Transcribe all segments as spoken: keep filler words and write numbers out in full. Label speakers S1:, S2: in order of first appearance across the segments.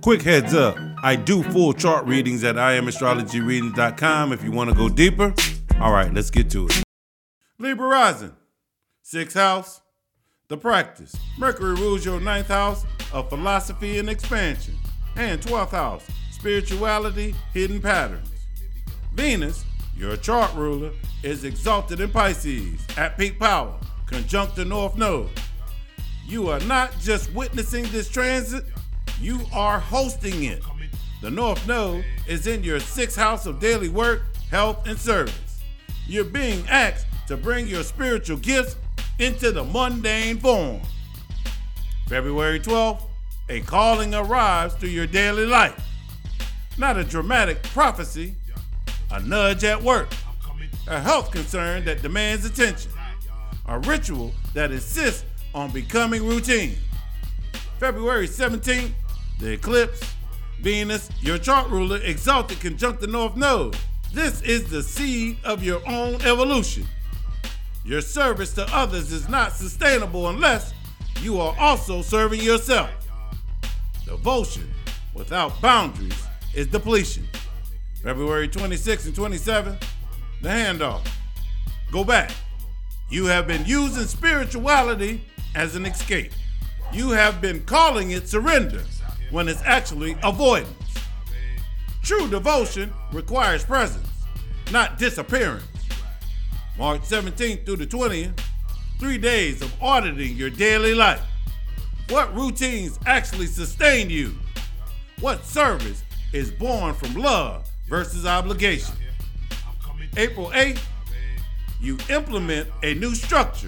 S1: Quick heads up, I do full chart readings at I am astrology readings dot com if you want to go deeper. All right, let's get to it. Libra rising, sixth house, the practice. Mercury rules your ninth house of philosophy and expansion, and twelfth house, spirituality, hidden patterns. Venus, your chart ruler, is exalted in Pisces at peak power, conjunct the North Node. You are not just witnessing this transit, you are hosting it. The North Node is in your sixth house of daily work, health, and service. You're being asked to bring your spiritual gifts into the mundane form. February twelfth, a calling arrives through your daily life. Not a dramatic prophecy, a nudge at work, a health concern that demands attention, a ritual that insists on becoming routine. February seventeenth, the eclipse, Venus, your chart ruler, exalted conjunct the North Node. This is the seed of your own evolution. Your service to others is not sustainable unless you are also serving yourself. Devotion without boundaries is depletion. February twenty-sixth and twenty-seventh, the handoff. Go back. You have been using spirituality as an escape. You have been calling it surrender when it's actually avoidance. True devotion requires presence, not disappearance. March seventeenth through the twentieth, three days of auditing your daily life. What routines actually sustain you? What service is born from love versus obligation? April eighth, you implement a new structure,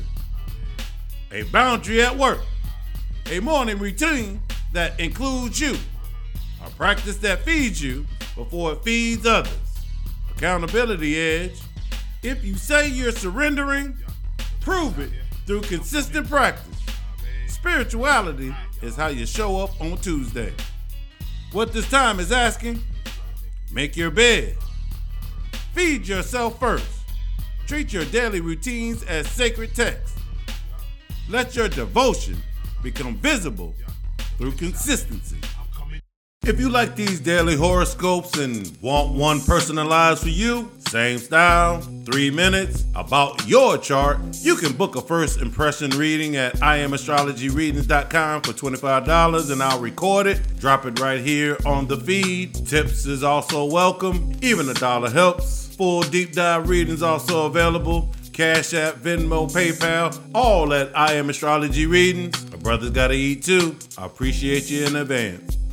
S1: a boundary at work, a morning routine that includes you, a practice that feeds you before it feeds others. Accountability edge. If you say you're surrendering, prove it through consistent practice. Spirituality is how you show up on Tuesday. What this time is asking, make your bed. Feed yourself first. Treat your daily routines as sacred texts. Let your devotion become visible through consistency. If you like these daily horoscopes and want one personalized for you, same style, three minutes, about your chart, you can book a first impression reading at I am astrology readings dot com for twenty-five dollars and I'll record it, drop it right here on the feed. Tips is also welcome, even a dollar helps. Full deep dive readings also available. Cash App, Venmo, PayPal, all at I Am Astrology Readings. My brother's gotta eat too. I appreciate you in advance.